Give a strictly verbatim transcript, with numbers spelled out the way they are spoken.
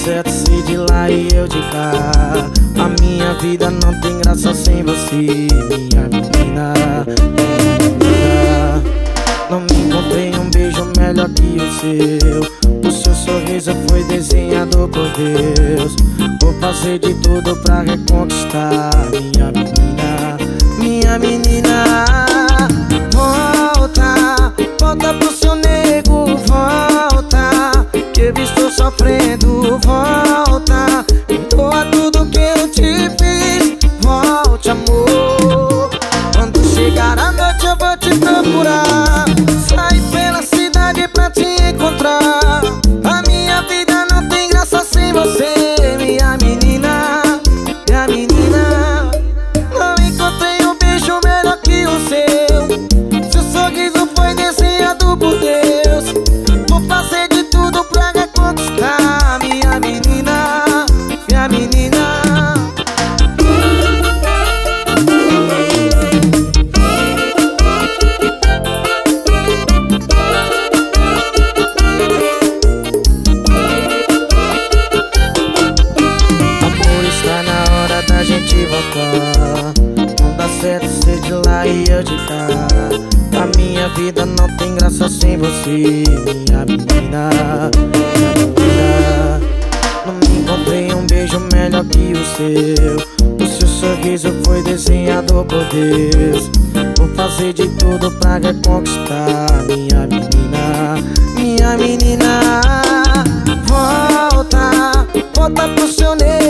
certo se de lá e eu de cá. A minha vida não tem graça sem você, minha menina, minha menina. Não me encontrei um beijo melhor que o seu. O seu sorriso foi desenhado por Deus. Vou fazer de tudo pra reconquistar minha menina, minha menina. Volta, volta pro seu nego, volta, que eu estou sofrendo, volta. Perdoa tudo que eu te fiz, volte amor. Quando chegar a noite eu vou te procurar, sair pela cidade pra te encontrar. A minha vida não tem graça sem você, minha menina, minha menina. Não encontrei um beijo melhor que o seu. Seu sorriso foi desenhado por Deus. Vou fazer de tudo pra reconquistar minha menina, minha menina. Está na hora da gente voltar. Não dá certo ser de lá e eu de cá. A minha vida não tem graça sem você, minha menina, minha menina. Não me encontrei um beijo melhor que o seu. O seu sorriso foi desenhado por Deus. Vou fazer de tudo pra reconquistar minha menina, minha menina. Volta, volta pro seu nego,